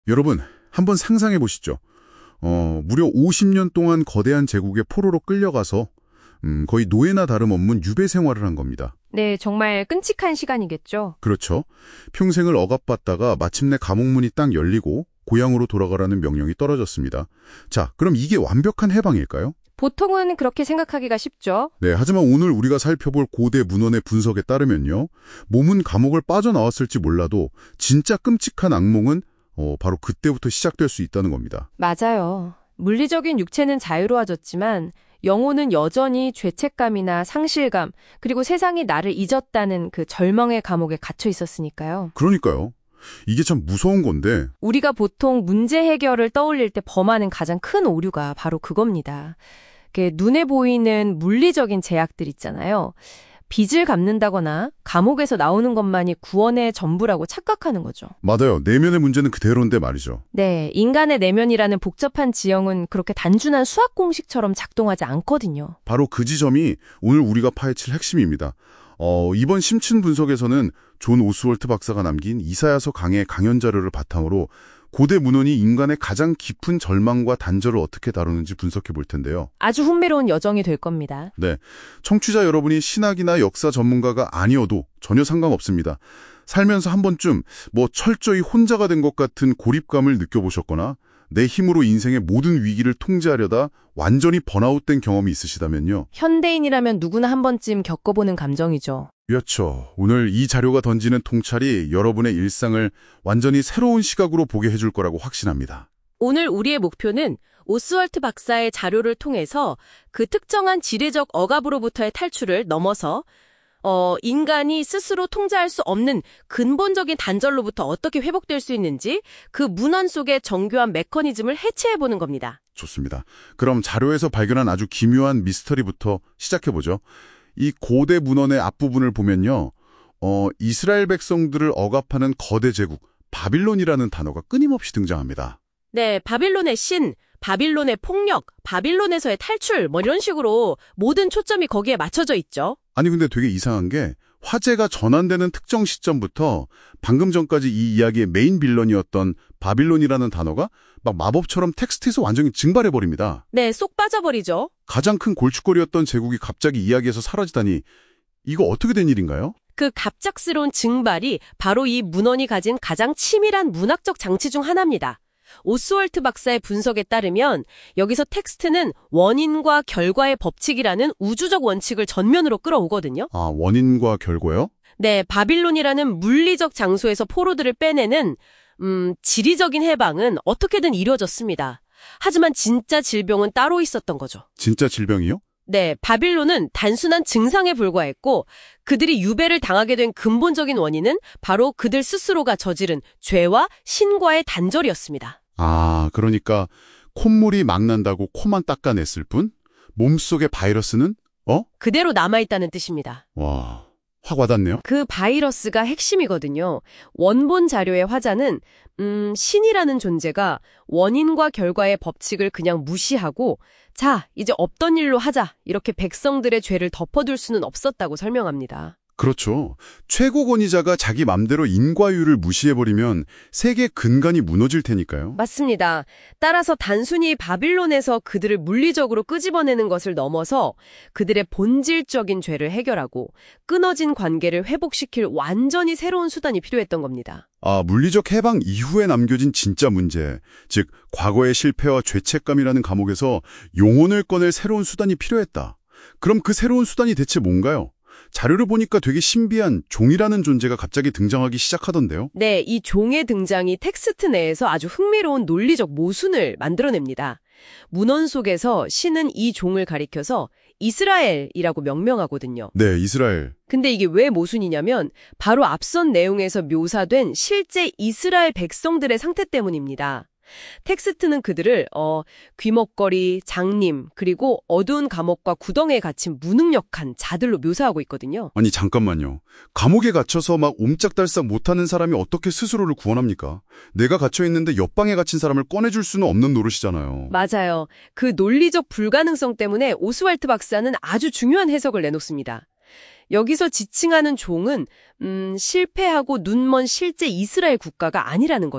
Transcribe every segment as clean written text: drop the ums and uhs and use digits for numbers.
여러분, 한번 상상해 보시죠. 무려 50년 동안 거대한 제국의 포로로 끌려가서 거의 노예나 다름없는 유배 생활을 한 겁니다. 네, 정말 끔찍한 시간이겠죠. 그렇죠. 평생을 억압받다가 마침내 감옥문이 딱 열리고 고향으로 돌아가라는 명령이 떨어졌습니다. 자, 그럼 이게 완벽한 해방일까요? 보통은 그렇게 생각하기가 쉽죠. 네, 하지만 오늘 우리가 살펴볼 고대 문헌의 분석에 따르면요. 몸은 감옥을 빠져나왔을지 몰라도 진짜 끔찍한 악몽은 바로 그때부터 시작될 수 있다는 겁니다. 맞아요. 물리적인 육체는 자유로워졌지만 영혼은 여전히 죄책감이나 상실감, 그리고 세상이 나를 잊었다는 그 절망의 감옥에 갇혀 있었으니까요. 그러니까요. 이게 참 무서운 건데. 우리가 보통 문제 해결을 떠올릴 때 범하는 가장 큰 오류가 바로 그겁니다. 눈에 보이는 물리적인 제약들 있잖아요. 빚을 갚는다거나 감옥에서 나오는 것만이 구원의 전부라고 착각하는 거죠. 맞아요. 내면의 문제는 그대로인데 말이죠. 네, 인간의 내면이라는 복잡한 지형은 그렇게 단순한 수학 공식처럼 작동하지 않거든요. 바로 그 지점이 오늘 우리가 파헤칠 핵심입니다. 이번 심층 분석에서는 존 오스월트 박사가 남긴 이사야서 강의 강연 자료를 바탕으로 고대 문헌이 인간의 가장 깊은 절망과 단절을 어떻게 다루는지 분석해 볼 텐데요. 아주 흥미로운 여정이 될 겁니다. 네, 청취자 여러분이 신학이나 역사 전문가가 아니어도 전혀 상관없습니다. 살면서 한 번쯤 철저히 혼자가 된 것 같은 고립감을 느껴보셨거나 내 힘으로 인생의 모든 위기를 통제하려다 완전히 번아웃된 경험이 있으시다면요. 현대인이라면 누구나 한 번쯤 겪어보는 감정이죠. 그렇죠. 오늘 이 자료가 던지는 통찰이 여러분의 일상을 완전히 새로운 시각으로 보게 해줄 거라고 확신합니다. 오늘 우리의 목표는 오스월트 박사의 자료를 통해서 그 특정한 지리적 억압으로부터의 탈출을 넘어서 인간이 스스로 통제할 수 없는 근본적인 단절로부터 어떻게 회복될 수 있는지 그 문헌 속의 정교한 메커니즘을 해체해보는 겁니다. 좋습니다. 그럼 자료에서 발견한 아주 기묘한 미스터리부터 시작해보죠. 이 고대 문헌의 앞부분을 보면요. 이스라엘 백성들을 억압하는 거대 제국, 바빌론이라는 단어가 끊임없이 등장합니다. 네, 바빌론의 신, 바빌론의 폭력, 바빌론에서의 탈출 이런 식으로 모든 초점이 거기에 맞춰져 있죠. 아니 근데 되게 이상한 게 화제가 전환되는 특정 시점부터 방금 전까지 이 이야기의 메인 빌런이었던 바빌론이라는 단어가 막 마법처럼 텍스트에서 완전히 증발해버립니다. 네, 쏙 빠져버리죠. 가장 큰 골칫거리였던 제국이 갑자기 이야기에서 사라지다니 이거 어떻게 된 일인가요? 그 갑작스러운 증발이 바로 이 문헌이 가진 가장 치밀한 문학적 장치 중 하나입니다. 오스월트 박사의 분석에 따르면 여기서 텍스트는 원인과 결과의 법칙이라는 우주적 원칙을 전면으로 끌어오거든요. 아, 원인과 결과요? 네, 바빌론이라는 물리적 장소에서 포로들을 빼내는 지리적인 해방은 어떻게든 이루어졌습니다. 하지만 진짜 질병은 따로 있었던 거죠. 진짜 질병이요? 네, 바빌론은 단순한 증상에 불과했고 그들이 유배를 당하게 된 근본적인 원인은 바로 그들 스스로가 저지른 죄와 신과의 단절이었습니다. 아, 그러니까 콧물이 막 난다고 코만 닦아냈을 뿐? 몸속의 바이러스는? 그대로 남아있다는 뜻입니다. 와, 확 와닿네요. 그 바이러스가 핵심이거든요. 원본 자료의 화자는 신이라는 존재가 원인과 결과의 법칙을 그냥 무시하고 자, 이제 없던 일로 하자 이렇게 백성들의 죄를 덮어둘 수는 없었다고 설명합니다. 그렇죠. 최고 권위자가 자기 맘대로 인과율을 무시해버리면 세계 근간이 무너질 테니까요. 맞습니다. 따라서 단순히 바빌론에서 그들을 물리적으로 끄집어내는 것을 넘어서 그들의 본질적인 죄를 해결하고 끊어진 관계를 회복시킬 완전히 새로운 수단이 필요했던 겁니다. 아, 물리적 해방 이후에 남겨진 진짜 문제, 즉 과거의 실패와 죄책감이라는 감옥에서 영혼을 꺼낼 새로운 수단이 필요했다. 그럼 그 새로운 수단이 대체 뭔가요? 자료를 보니까 되게 신비한 종이라는 존재가 갑자기 등장하기 시작하던데요. 네, 이 종의 등장이 텍스트 내에서 아주 흥미로운 논리적 모순을 만들어냅니다. 문헌 속에서 신은 이 종을 가리켜서 이스라엘이라고 명명하거든요. 네, 이스라엘. 근데 이게 왜 모순이냐면 바로 앞선 내용에서 묘사된 실제 이스라엘 백성들의 상태 때문입니다. 텍스트는 그들을 귀먹거리, 장님, 그리고 어두운 감옥과 구덩이에 갇힌 무능력한 자들로 묘사하고 있거든요. 아니 잠깐만요. 감옥에 갇혀서 막 옴짝달싹 못하는 사람이 어떻게 스스로를 구원합니까? 내가 갇혀있는데 옆방에 갇힌 사람을 꺼내줄 수는 없는 노릇이잖아요. 맞아요. 그 논리적 불가능성 때문에 오스왈트 박사는 아주 중요한 해석을 내놓습니다. 여기서 지칭하는 종은 실패하고 눈먼 실제 이스라엘 국가가 아니라는 거죠.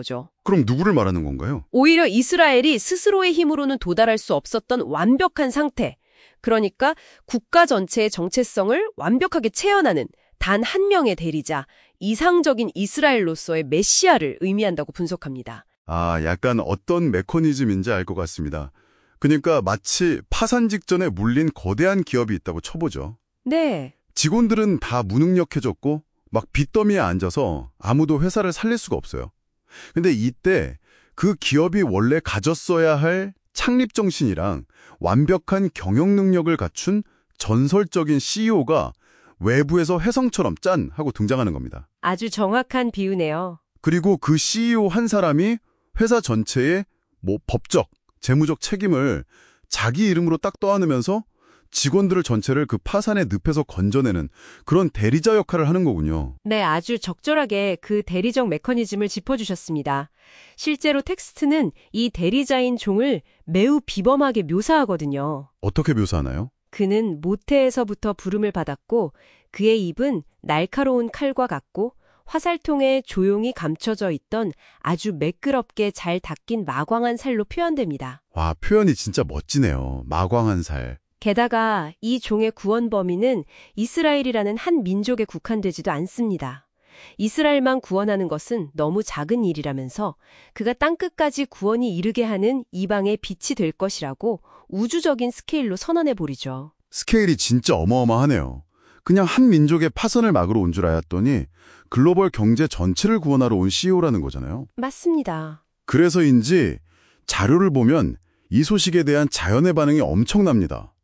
그럼 누구를 말하는 건가요? 오히려 이스라엘이 스스로의 힘으로는 도달할 수 없었던 완벽한 상태, 그러니까 국가 전체의 정체성을 완벽하게 체현하는 단 한 명의 대리자, 이상적인 이스라엘로서의 메시아를 의미한다고 분석합니다. 아, 약간 어떤 메커니즘인지 알 것 같습니다. 그러니까 마치 파산 직전에 물린 거대한 기업이 있다고 쳐보죠. 네. 직원들은 다 무능력해졌고 막 빚더미에 앉아서 아무도 회사를 살릴 수가 없어요. 근데 이때 그 기업이 원래 가졌어야 할 창립 정신이랑 완벽한 경영 능력을 갖춘 전설적인 CEO가 외부에서 혜성처럼 짠 하고 등장하는 겁니다. 아주 정확한 비유네요. 그리고 그 CEO 한 사람이 회사 전체의 법적, 재무적 책임을 자기 이름으로 딱 떠안으면서 직원들을 전체를 그 파산의 늪에서 건져내는 그런 대리자 역할을 하는 거군요. 네, 아주 적절하게 그 대리적 메커니즘을 짚어주셨습니다. 실제로 텍스트는 이 대리자인 종을 매우 비범하게 묘사하거든요. 어떻게 묘사하나요? 그는 모태에서부터 부름을 받았고 그의 입은 날카로운 칼과 같고 화살통에 조용히 감춰져 있던 아주 매끄럽게 잘 닦인 마광한 살로 표현됩니다. 와, 표현이 진짜 멋지네요. 마광한 살. 게다가 이 종의 구원 범위는 이스라엘이라는 한 민족에 국한되지도 않습니다. 이스라엘만 구원하는 것은 너무 작은 일이라면서 그가 땅끝까지 구원이 이르게 하는 이방의 빛이 될 것이라고 우주적인 스케일로 선언해버리죠. 스케일이 진짜 어마어마하네요. 그냥 한 민족의 파선을 막으러 온 줄 알았더니 글로벌 경제 전체를 구원하러 온 CEO라는 거잖아요. 맞습니다. 그래서인지 자료를 보면 이 소식에 대한 자연의 반응이 엄청납니다.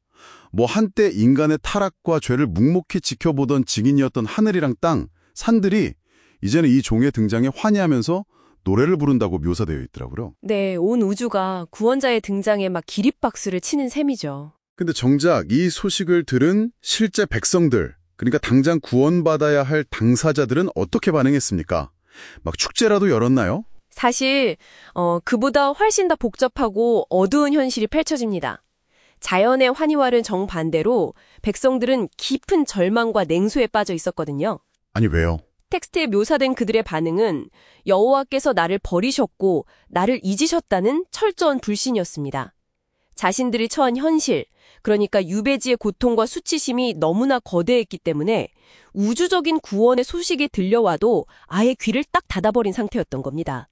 한때 인간의 타락과 죄를 묵묵히 지켜보던 증인이었던 하늘이랑 땅, 산들이 이제는 이 종의 등장에 환희하면서 노래를 부른다고 묘사되어 있더라고요. 네, 온 우주가 구원자의 등장에 막 기립박수를 치는 셈이죠. 근데 정작 이 소식을 들은 실제 백성들, 그러니까 당장 구원받아야 할 당사자들은 어떻게 반응했습니까? 막 축제라도 열었나요? 사실 그보다 훨씬 더 복잡하고 어두운 현실이 펼쳐집니다. 자연의 환희와는 정반대로 백성들은 깊은 절망과 냉소에 빠져 있었거든요. 아니, 왜요? 텍스트에 묘사된 그들의 반응은 여호와께서 나를 버리셨고 나를 잊으셨다는 철저한 불신이었습니다. 자신들이 처한 현실, 그러니까 유배지의 고통과 수치심이 너무나 거대했기 때문에 우주적인 구원의 소식이 들려와도 아예 귀를 딱 닫아버린 상태였던 겁니다.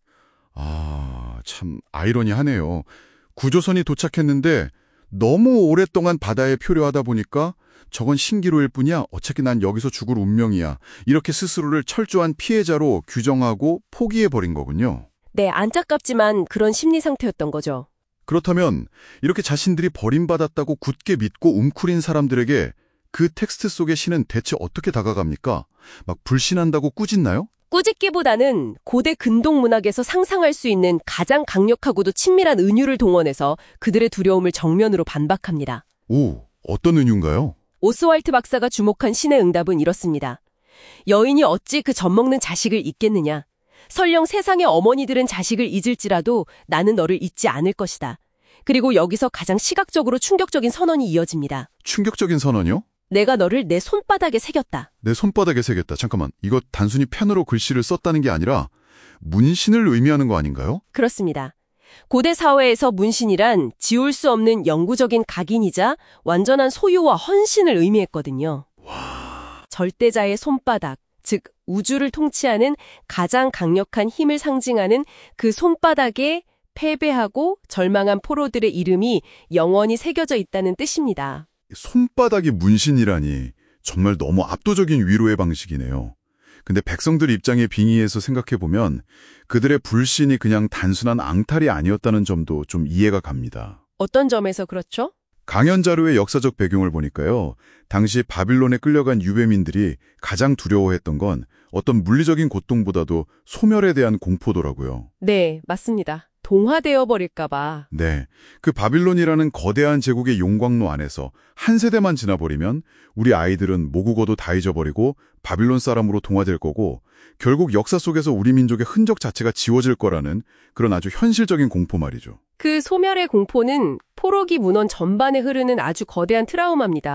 아, 참 아이러니하네요. 구조선이 도착했는데 너무 오랫동안 바다에 표류하다 보니까 저건 신기루일 뿐이야. 어차피 난 여기서 죽을 운명이야. 이렇게 스스로를 철저한 피해자로 규정하고 포기해버린 거군요. 네, 안타깝지만 그런 심리 상태였던 거죠. 그렇다면 이렇게 자신들이 버림받았다고 굳게 믿고 웅크린 사람들에게 그 텍스트 속의 신은 대체 어떻게 다가갑니까? 막 불신한다고 꾸짖나요? 꾸짖기보다는 고대 근동 문학에서 상상할 수 있는 가장 강력하고도 친밀한 은유를 동원해서 그들의 두려움을 정면으로 반박합니다. 오, 어떤 은유인가요? 오스왈트 박사가 주목한 신의 응답은 이렇습니다. 여인이 어찌 그 젖먹는 자식을 잊겠느냐. 설령 세상의 어머니들은 자식을 잊을지라도 나는 너를 잊지 않을 것이다. 그리고 여기서 가장 시각적으로 충격적인 선언이 이어집니다. 충격적인 선언이요? 내가 너를 내 손바닥에 새겼다. 내 손바닥에 새겼다. 잠깐만, 이거 단순히 펜으로 글씨를 썼다는 게 아니라 문신을 의미하는 거 아닌가요? 그렇습니다. 고대 사회에서 문신이란 지울 수 없는 영구적인 각인이자 완전한 소유와 헌신을 의미했거든요. 절대자의 손바닥, 즉 우주를 통치하는 가장 강력한 힘을 상징하는 그 손바닥에 패배하고 절망한 포로들의 이름이 영원히 새겨져 있다는 뜻입니다. 손바닥이 문신이라니 정말 너무 압도적인 위로의 방식이네요. 근데 백성들 입장에 빙의해서 생각해보면 그들의 불신이 그냥 단순한 앙탈이 아니었다는 점도 좀 이해가 갑니다. 어떤 점에서 그렇죠? 강연 자료의 역사적 배경을 보니까요. 당시 바빌론에 끌려간 유배민들이 가장 두려워했던 건 어떤 물리적인 고통보다도 소멸에 대한 공포더라고요. 네, 맞습니다. 동화되어 버릴까 봐. 네, 그 바빌론이라는 거대한 제국의 용광로 안에서 한 세대만 지나버리면 우리 아이들은 모국어도 다 잊어버리고 바빌론 사람으로 동화될 거고 결국 역사 속에서 우리 민족의 흔적 자체가 지워질 거라는 그런 아주 현실적인 공포 말이죠. 그 소멸의 공포는 포로기 문헌 전반에 흐르는 아주 거대한 트라우마입니다.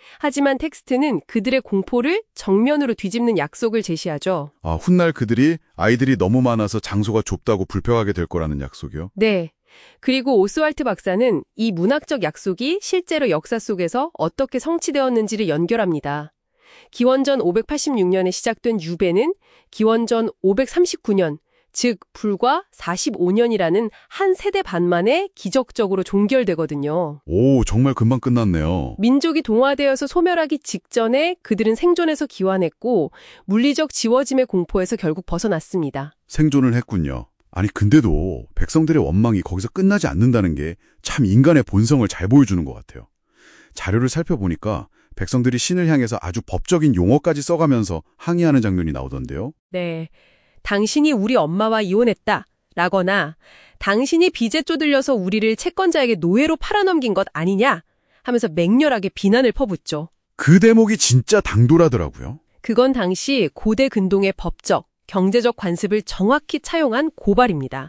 하지만 텍스트는 그들의 공포를 정면으로 뒤집는 약속을 제시하죠. 아, 훗날 그들이 아이들이 너무 많아서 장소가 좁다고 불평하게 될 거라는 약속이요? 네. 그리고 오스왈트 박사는 이 문학적 약속이 실제로 역사 속에서 어떻게 성취되었는지를 연결합니다. 기원전 586년에 시작된 유배는 기원전 539년, 즉 불과 45년이라는 한 세대 반 만에 기적적으로 종결되거든요. 오, 정말 금방 끝났네요. 민족이 동화되어서 소멸하기 직전에 그들은 생존해서 기원했고 물리적 지워짐의 공포에서 결국 벗어났습니다. 생존을 했군요. 아니, 근데도 백성들의 원망이 거기서 끝나지 않는다는 게 참 인간의 본성을 잘 보여주는 것 같아요. 자료를 살펴보니까 백성들이 신을 향해서 아주 법적인 용어까지 써가면서 항의하는 장면이 나오던데요. 네. 당신이 우리 엄마와 이혼했다. 라거나 당신이 빚에 쪼들려서 우리를 채권자에게 노예로 팔아넘긴 것 아니냐 하면서 맹렬하게 비난을 퍼붓죠. 그 대목이 진짜 당돌하더라고요. 그건 당시 고대 근동의 법적, 경제적 관습을 정확히 차용한 고발입니다.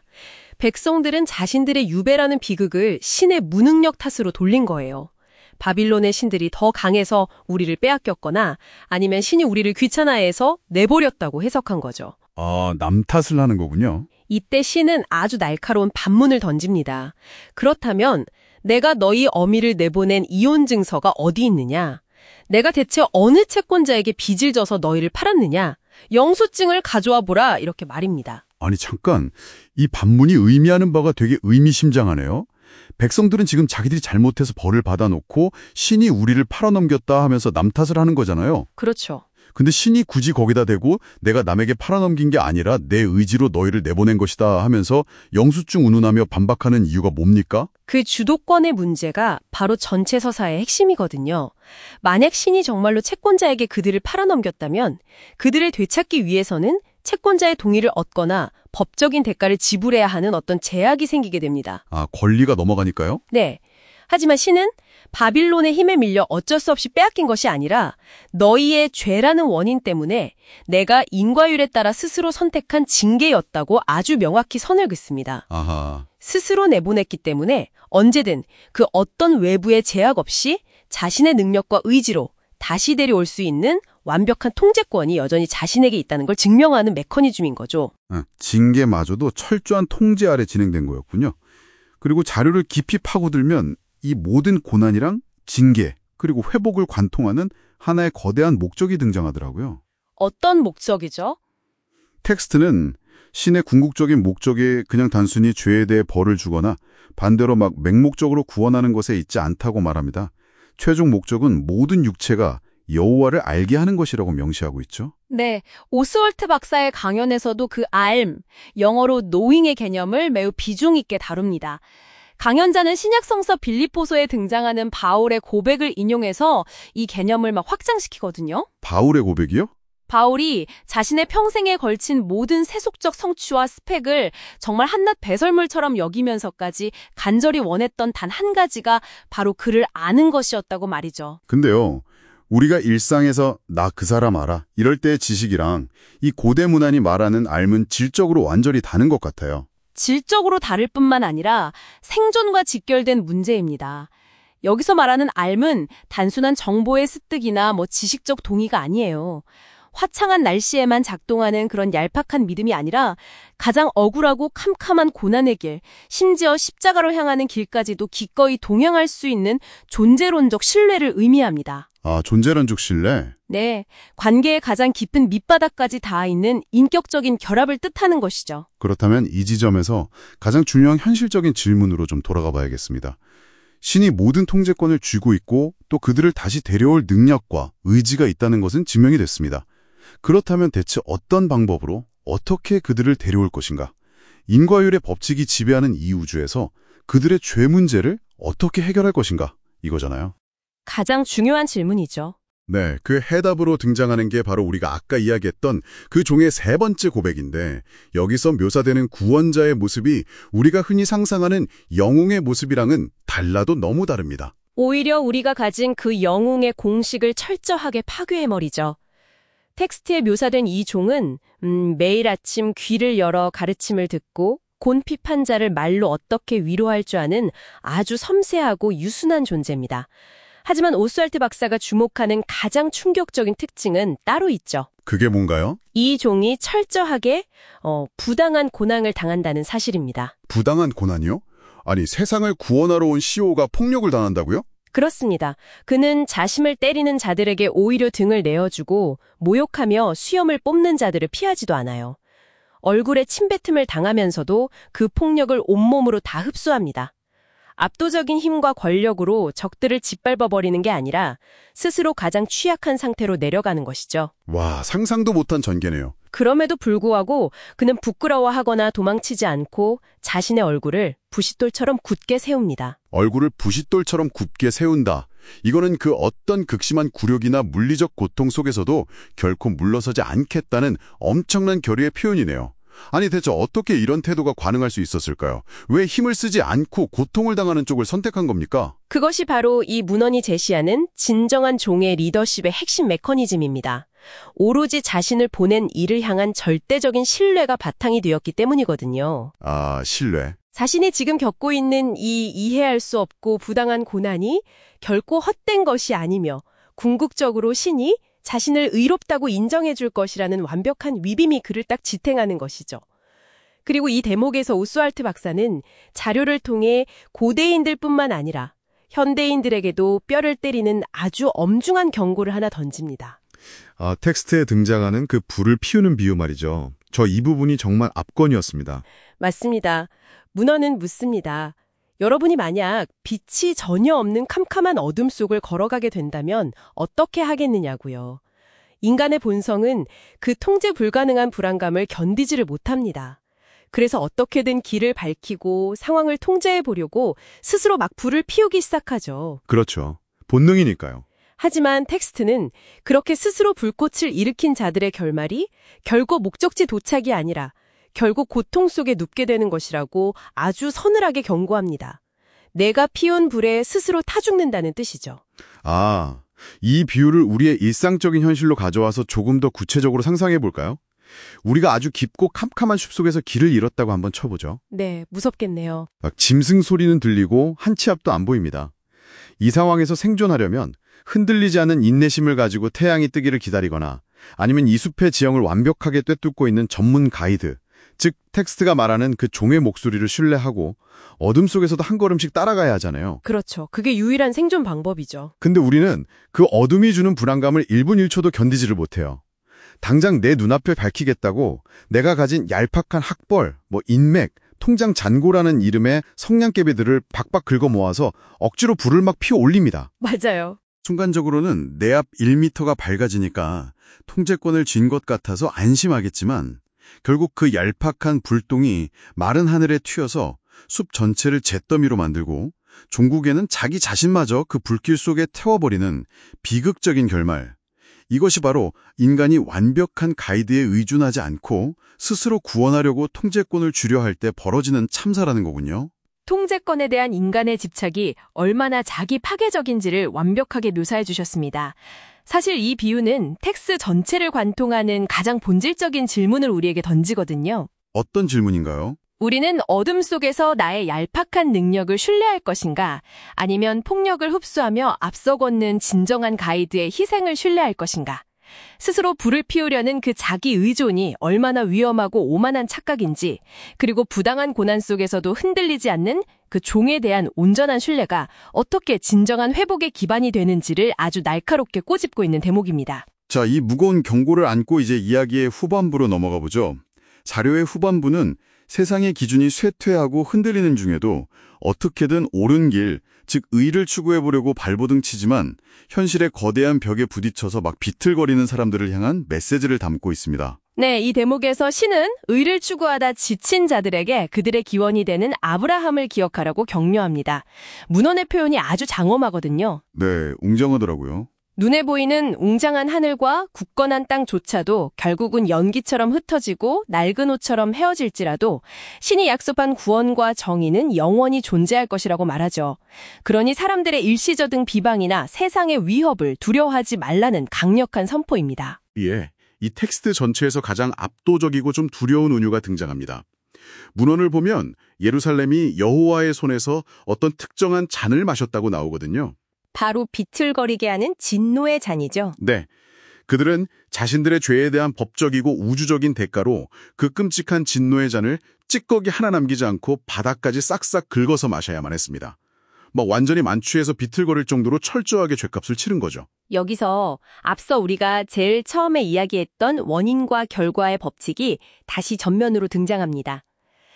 백성들은 자신들의 유배라는 비극을 신의 무능력 탓으로 돌린 거예요. 바빌론의 신들이 더 강해서 우리를 빼앗겼거나 아니면 신이 우리를 귀찮아해서 내버렸다고 해석한 거죠. 아, 남 탓을 하는 거군요. 이때 신은 아주 날카로운 반문을 던집니다. 그렇다면 내가 너희 어미를 내보낸 이혼 증서가 어디 있느냐? 내가 대체 어느 채권자에게 빚을 져서 너희를 팔았느냐? 영수증을 가져와 보라 이렇게 말입니다. 아니, 잠깐. 이 반문이 의미하는 바가 되게 의미심장하네요. 백성들은 지금 자기들이 잘못해서 벌을 받아놓고 신이 우리를 팔아넘겼다 하면서 남 탓을 하는 거잖아요. 그렇죠. 근데 신이 굳이 거기다 대고 내가 남에게 팔아넘긴 게 아니라 내 의지로 너희를 내보낸 것이다 하면서 영수증 운운하며 반박하는 이유가 뭡니까? 그 주도권의 문제가 바로 전체 서사의 핵심이거든요. 만약 신이 정말로 채권자에게 그들을 팔아넘겼다면 그들을 되찾기 위해서는 채권자의 동의를 얻거나 법적인 대가를 지불해야 하는 어떤 제약이 생기게 됩니다. 아, 권리가 넘어가니까요? 네. 하지만 신은 바빌론의 힘에 밀려 어쩔 수 없이 빼앗긴 것이 아니라 너희의 죄라는 원인 때문에 내가 인과율에 따라 스스로 선택한 징계였다고 아주 명확히 선을 긋습니다. 아하. 스스로 내보냈기 때문에 언제든 그 어떤 외부의 제약 없이 자신의 능력과 의지로 다시 데려올 수 있는 완벽한 통제권이 여전히 자신에게 있다는 걸 증명하는 메커니즘인 거죠. 징계마저도 철저한 통제 아래 진행된 거였군요. 그리고 자료를 깊이 파고들면 이 모든 고난이랑 징계, 그리고 회복을 관통하는 하나의 거대한 목적이 등장하더라고요. 어떤 목적이죠? 텍스트는 신의 궁극적인 목적이 그냥 단순히 죄에 대해 벌을 주거나 반대로 막 맹목적으로 구원하는 것에 있지 않다고 말합니다. 최종 목적은 모든 육체가 여호와를 알게 하는 것이라고 명시하고 있죠. 네, 오스월트 박사의 강연에서도 그 알, 영어로 knowing의 개념을 매우 비중 있게 다룹니다. 강연자는 신약성서 빌립보서에 등장하는 바울의 고백을 인용해서 이 개념을 막 확장시키거든요. 바울의 고백이요? 바울이 자신의 평생에 걸친 모든 세속적 성취와 스펙을 정말 한낱 배설물처럼 여기면서까지 간절히 원했던 단 한 가지가 바로 그를 아는 것이었다고 말이죠. 근데요, 우리가 일상에서 나 그 사람 알아 이럴 때의 지식이랑 이 고대 문안이 말하는 알은 질적으로 완전히 다른 것 같아요. 질적으로 다를 뿐만 아니라 생존과 직결된 문제입니다. 여기서 말하는 알은 단순한 정보의 습득이나 지식적 동의가 아니에요. 화창한 날씨에만 작동하는 그런 얄팍한 믿음이 아니라 가장 억울하고 캄캄한 고난의 길, 심지어 십자가로 향하는 길까지도 기꺼이 동행할 수 있는 존재론적 신뢰를 의미합니다. 아, 존재론적 신뢰? 네, 관계의 가장 깊은 밑바닥까지 닿아 있는 인격적인 결합을 뜻하는 것이죠. 그렇다면 이 지점에서 가장 중요한 현실적인 질문으로 좀 돌아가 봐야겠습니다. 신이 모든 통제권을 쥐고 있고 또 그들을 다시 데려올 능력과 의지가 있다는 것은 증명이 됐습니다. 그렇다면 대체 어떤 방법으로 어떻게 그들을 데려올 것인가? 인과율의 법칙이 지배하는 이 우주에서 그들의 죄 문제를 어떻게 해결할 것인가? 이거잖아요. 가장 중요한 질문이죠. 네, 그 해답으로 등장하는 게 바로 우리가 아까 이야기했던 그 종의 세 번째 고백인데 여기서 묘사되는 구원자의 모습이 우리가 흔히 상상하는 영웅의 모습이랑은 달라도 너무 다릅니다. 오히려 우리가 가진 그 영웅의 공식을 철저하게 파괴해버리죠. 텍스트에 묘사된 이 종은 매일 아침 귀를 열어 가르침을 듣고 곤핍한 자를 말로 어떻게 위로할 줄 아는 아주 섬세하고 유순한 존재입니다. 하지만 오스왈트 박사가 주목하는 가장 충격적인 특징은 따로 있죠. 그게 뭔가요? 이 종이 철저하게 부당한 고난을 당한다는 사실입니다. 부당한 고난이요? 아니, 세상을 구원하러 온 CEO가 폭력을 당한다고요? 그렇습니다. 그는 자신을 때리는 자들에게 오히려 등을 내어주고 모욕하며 수염을 뽑는 자들을 피하지도 않아요. 얼굴에 침뱉음을 당하면서도 그 폭력을 온몸으로 다 흡수합니다. 압도적인 힘과 권력으로 적들을 짓밟아버리는 게 아니라 스스로 가장 취약한 상태로 내려가는 것이죠. 와, 상상도 못한 전개네요. 그럼에도 불구하고 그는 부끄러워하거나 도망치지 않고 자신의 얼굴을 부싯돌처럼 굳게 세웁니다. 얼굴을 부싯돌처럼 굽게 세운다. 이거는 그 어떤 극심한 굴욕이나 물리적 고통 속에서도 결코 물러서지 않겠다는 엄청난 결의의 표현이네요. 아니, 대체 어떻게 이런 태도가 가능할 수 있었을까요? 왜 힘을 쓰지 않고 고통을 당하는 쪽을 선택한 겁니까? 그것이 바로 이 문헌이 제시하는 진정한 종의 리더십의 핵심 메커니즘입니다. 오로지 자신을 보낸 이를 향한 절대적인 신뢰가 바탕이 되었기 때문이거든요. 아, 신뢰. 자신이 지금 겪고 있는 이 이해할 수 없고 부당한 고난이 결코 헛된 것이 아니며 궁극적으로 신이 자신을 의롭다고 인정해 줄 것이라는 완벽한 위임이 그를 딱 지탱하는 것이죠. 그리고 이 대목에서 오스왈트 박사는 자료를 통해 고대인들뿐만 아니라 현대인들에게도 뼈를 때리는 아주 엄중한 경고를 하나 던집니다. 아, 텍스트에 등장하는 그 불을 피우는 비유 말이죠. 저 이 부분이 정말 압권이었습니다. 맞습니다. 문헌은 묻습니다. 여러분이 만약 빛이 전혀 없는 캄캄한 어둠 속을 걸어가게 된다면 어떻게 하겠느냐고요. 인간의 본성은 그 통제 불가능한 불안감을 견디지를 못합니다. 그래서 어떻게든 길을 밝히고 상황을 통제해 보려고 스스로 막 불을 피우기 시작하죠. 그렇죠. 본능이니까요. 하지만 텍스트는 그렇게 스스로 불꽃을 일으킨 자들의 결말이 결국 목적지 도착이 아니라 결국 고통 속에 눕게 되는 것이라고 아주 서늘하게 경고합니다. 내가 피운 불에 스스로 타 죽는다는 뜻이죠. 아, 이 비유를 우리의 일상적인 현실로 가져와서 조금 더 구체적으로 상상해 볼까요? 우리가 아주 깊고 캄캄한 숲속에서 길을 잃었다고 한번 쳐보죠. 네, 무섭겠네요. 막 짐승 소리는 들리고 한 치 앞도 안 보입니다. 이 상황에서 생존하려면 흔들리지 않는 인내심을 가지고 태양이 뜨기를 기다리거나 아니면 이 숲의 지형을 완벽하게 꿰뚫고 있는 전문 가이드, 즉 텍스트가 말하는 그 종의 목소리를 신뢰하고 어둠 속에서도 한 걸음씩 따라가야 하잖아요. 그렇죠. 그게 유일한 생존 방법이죠. 근데 우리는 그 어둠이 주는 불안감을 1분 1초도 견디지를 못해요. 당장 내 눈앞에 밝히겠다고 내가 가진 얄팍한 학벌, 인맥, 통장 잔고라는 이름의 성냥개비들을 박박 긁어 모아서 억지로 불을 막 피워 올립니다. 맞아요. 순간적으로는 내 앞 1미터가 밝아지니까 통제권을 쥔 것 같아서 안심하겠지만 결국 그 얄팍한 불똥이 마른 하늘에 튀어서 숲 전체를 잿더미로 만들고 종국에는 자기 자신마저 그 불길 속에 태워버리는 비극적인 결말. 이것이 바로 인간이 완벽한 가이드에 의존하지 않고 스스로 구원하려고 통제권을 주려 할 때 벌어지는 참사라는 거군요. 통제권에 대한 인간의 집착이 얼마나 자기 파괴적인지를 완벽하게 묘사해 주셨습니다. 사실 이 비유는 텍스 전체를 관통하는 가장 본질적인 질문을 우리에게 던지거든요. 어떤 질문인가요? 우리는 어둠 속에서 나의 얄팍한 능력을 신뢰할 것인가, 아니면 폭력을 흡수하며 앞서 걷는 진정한 가이드의 희생을 신뢰할 것인가. 스스로 불을 피우려는 그 자기 의존이 얼마나 위험하고 오만한 착각인지, 그리고 부당한 고난 속에서도 흔들리지 않는 그 종에 대한 온전한 신뢰가 어떻게 진정한 회복의 기반이 되는지를 아주 날카롭게 꼬집고 있는 대목입니다. 자, 이 무거운 경고를 안고 이제 이야기의 후반부로 넘어가 보죠. 자료의 후반부는 세상의 기준이 쇠퇴하고 흔들리는 중에도 어떻게든 옳은 길, 즉 의를 추구해보려고 발버둥 치지만 현실의 거대한 벽에 부딪혀서 막 비틀거리는 사람들을 향한 메시지를 담고 있습니다. 네, 이 대목에서 신은 의를 추구하다 지친 자들에게 그들의 기원이 되는 아브라함을 기억하라고 격려합니다. 문헌의 표현이 아주 장엄하거든요. 네, 웅장하더라고요. 눈에 보이는 웅장한 하늘과 굳건한 땅조차도 결국은 연기처럼 흩어지고 낡은 옷처럼 헤어질지라도 신이 약속한 구원과 정의는 영원히 존재할 것이라고 말하죠. 그러니 사람들의 일시적인 비방이나 세상의 위협을 두려워하지 말라는 강력한 선포입니다. 예, 이 텍스트 전체에서 가장 압도적이고 좀 두려운 은유가 등장합니다. 문헌을 보면 예루살렘이 여호와의 손에서 어떤 특정한 잔을 마셨다고 나오거든요. 바로 비틀거리게 하는 진노의 잔이죠. 네. 그들은 자신들의 죄에 대한 법적이고 우주적인 대가로 그 끔찍한 진노의 잔을 찌꺼기 하나 남기지 않고 바닥까지 싹싹 긁어서 마셔야만 했습니다. 완전히 만취해서 비틀거릴 정도로 철저하게 죗값을 치른 거죠. 여기서 앞서 우리가 제일 처음에 이야기했던 원인과 결과의 법칙이 다시 전면으로 등장합니다.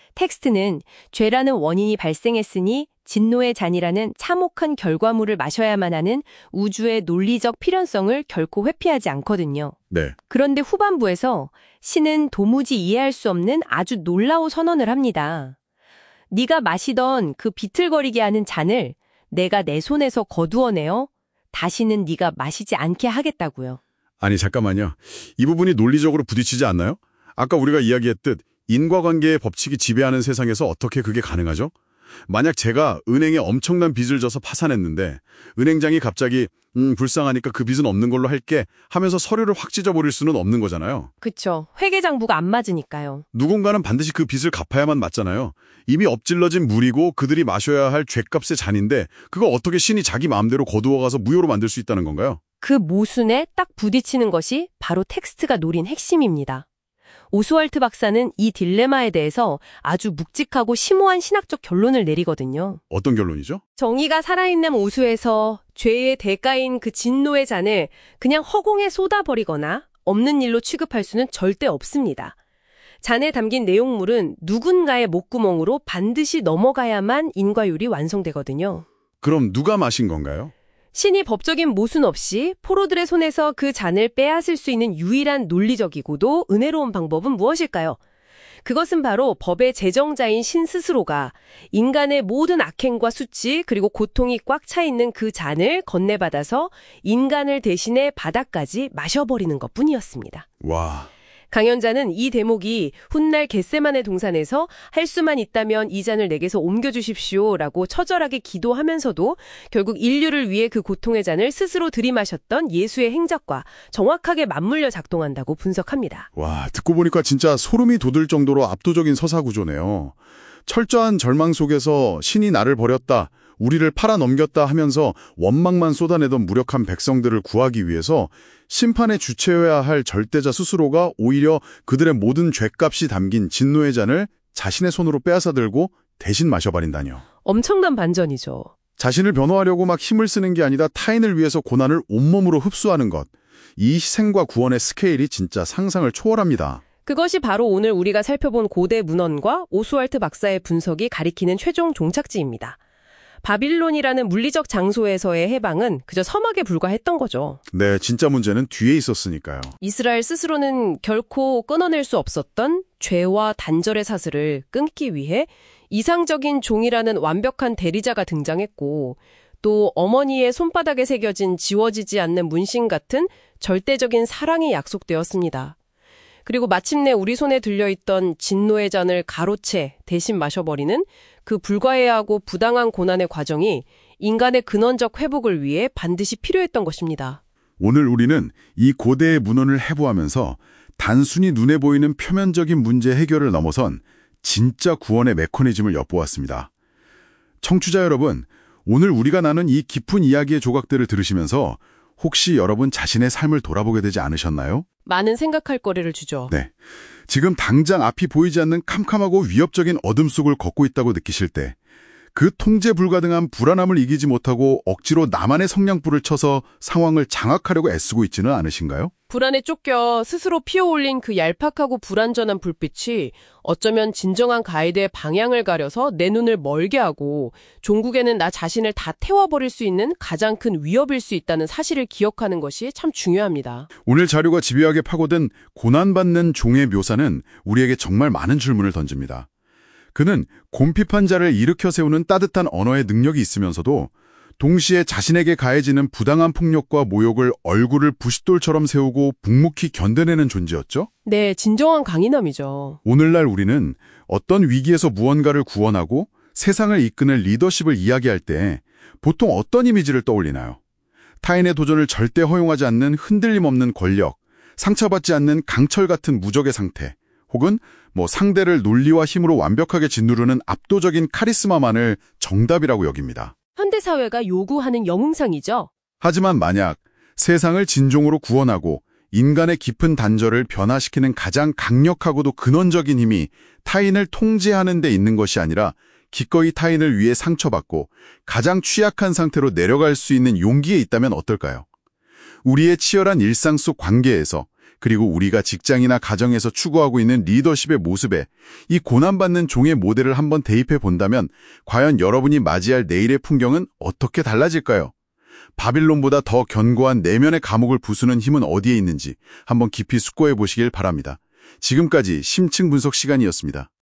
텍스트는 죄라는 원인이 발생했으니 진노의 잔이라는 참혹한 결과물을 마셔야만 하는 우주의 논리적 필연성을 결코 회피하지 않거든요. 네. 그런데 후반부에서 신은 도무지 이해할 수 없는 아주 놀라운 선언을 합니다. 네가 마시던 그 비틀거리게 하는 잔을 내가 내 손에서 거두어내어 다시는 네가 마시지 않게 하겠다고요. 아니 잠깐만요. 이 부분이 논리적으로 부딪히지 않나요? 아까 우리가 이야기했듯 인과관계의 법칙이 지배하는 세상에서 어떻게 그게 가능하죠? 만약 제가 은행에 엄청난 빚을 져서 파산했는데 은행장이 갑자기 불쌍하니까 그 빚은 없는 걸로 할게 하면서 서류를 확 찢어버릴 수는 없는 거잖아요. 그쵸. 회계장부가 안 맞으니까요. 누군가는 반드시 그 빚을 갚아야만 맞잖아요. 이미 엎질러진 물이고 그들이 마셔야 할 죗값의 잔인데 그거 어떻게 신이 자기 마음대로 거두어가서 무효로 만들 수 있다는 건가요? 그 모순에 딱 부딪히는 것이 바로 텍스트가 노린 핵심입니다. 오스왈트 박사는 이 딜레마에 대해서 아주 묵직하고 심오한 신학적 결론을 내리거든요. 어떤 결론이죠? 정의가 살아있는 오수에서 죄의 대가인 그 진노의 잔을 그냥 허공에 쏟아버리거나 없는 일로 취급할 수는 절대 없습니다. 잔에 담긴 내용물은 누군가의 목구멍으로 반드시 넘어가야만 인과율이 완성되거든요. 그럼 누가 마신 건가요? 신이 법적인 모순 없이 포로들의 손에서 그 잔을 빼앗을 수 있는 유일한 논리적이고도 은혜로운 방법은 무엇일까요? 그것은 바로 법의 제정자인 신 스스로가 인간의 모든 악행과 수치 그리고 고통이 꽉 차 있는 그 잔을 건네받아서 인간을 대신해 바다까지 마셔버리는 것뿐이었습니다. 와... 강연자는 이 대목이 훗날 겟세마네 동산에서 할 수만 있다면 이 잔을 내게서 옮겨주십시오라고 처절하게 기도하면서도 결국 인류를 위해 그 고통의 잔을 스스로 들이마셨던 예수의 행적과 정확하게 맞물려 작동한다고 분석합니다. 와, 듣고 보니까 진짜 소름이 돋을 정도로 압도적인 서사구조네요. 철저한 절망 속에서 신이 나를 버렸다, 우리를 팔아넘겼다 하면서 원망만 쏟아내던 무력한 백성들을 구하기 위해서 심판의 주체여야 할 절대자 스스로가 오히려 그들의 모든 죗값이 담긴 진노의 잔을 자신의 손으로 빼앗아 들고 대신 마셔버린다뇨. 엄청난 반전이죠. 자신을 변호하려고 막 힘을 쓰는 게 아니라 타인을 위해서 고난을 온몸으로 흡수하는 것. 이 희생과 구원의 스케일이 진짜 상상을 초월합니다. 그것이 바로 오늘 우리가 살펴본 고대 문헌과 오스왈트 박사의 분석이 가리키는 최종 종착지입니다. 바빌론이라는 물리적 장소에서의 해방은 그저 서막에 불과했던 거죠. 네, 진짜 문제는 뒤에 있었으니까요. 이스라엘 스스로는 결코 끊어낼 수 없었던 죄와 단절의 사슬을 끊기 위해 이상적인 종이라는 완벽한 대리자가 등장했고 또 어머니의 손바닥에 새겨진 지워지지 않는 문신 같은 절대적인 사랑이 약속되었습니다. 그리고 마침내 우리 손에 들려있던 진노의 잔을 가로채 대신 마셔버리는 그 불가해하고 부당한 고난의 과정이 인간의 근원적 회복을 위해 반드시 필요했던 것입니다. 오늘 우리는 이 고대의 문헌을 해부하면서 단순히 눈에 보이는 표면적인 문제 해결을 넘어선 진짜 구원의 메커니즘을 엿보았습니다. 청취자 여러분, 오늘 우리가 나눈 이 깊은 이야기의 조각들을 들으시면서 혹시 여러분 자신의 삶을 돌아보게 되지 않으셨나요? 많은 생각할 거리를 주죠. 네. 지금 당장 앞이 보이지 않는 캄캄하고 위협적인 어둠 속을 걷고 있다고 느끼실 때 그 통제 불가능한 불안함을 이기지 못하고 억지로 나만의 성냥불을 쳐서 상황을 장악하려고 애쓰고 있지는 않으신가요? 불안에 쫓겨 스스로 피어올린 그 얄팍하고 불완전한 불빛이 어쩌면 진정한 가이드의 방향을 가려서 내 눈을 멀게 하고 종국에는 나 자신을 다 태워버릴 수 있는 가장 큰 위협일 수 있다는 사실을 기억하는 것이 참 중요합니다. 오늘 자료가 집요하게 파고든 고난받는 종의 묘사는 우리에게 정말 많은 질문을 던집니다. 그는 곰핍한 자를 일으켜 세우는 따뜻한 언어의 능력이 있으면서도 동시에 자신에게 가해지는 부당한 폭력과 모욕을 얼굴을 부싯돌처럼 세우고 묵묵히 견뎌내는 존재였죠? 네, 진정한 강인함이죠. 오늘날 우리는 어떤 위기에서 무언가를 구원하고 세상을 이끄는 리더십을 이야기할 때 보통 어떤 이미지를 떠올리나요? 타인의 도전을 절대 허용하지 않는 흔들림 없는 권력, 상처받지 않는 강철 같은 무적의 상태, 혹은 상대를 논리와 힘으로 완벽하게 짓누르는 압도적인 카리스마만을 정답이라고 여깁니다. 현대사회가 요구하는 영웅상이죠. 하지만 만약 세상을 진종으로 구원하고 인간의 깊은 단절을 변화시키는 가장 강력하고도 근원적인 힘이 타인을 통제하는 데 있는 것이 아니라 기꺼이 타인을 위해 상처받고 가장 취약한 상태로 내려갈 수 있는 용기에 있다면 어떨까요? 우리의 치열한 일상 속 관계에서 그리고 우리가 직장이나 가정에서 추구하고 있는 리더십의 모습에 이 고난받는 종의 모델을 한번 대입해 본다면 과연 여러분이 맞이할 내일의 풍경은 어떻게 달라질까요? 바빌론보다 더 견고한 내면의 감옥을 부수는 힘은 어디에 있는지 한번 깊이 숙고해 보시길 바랍니다. 지금까지 심층 분석 시간이었습니다.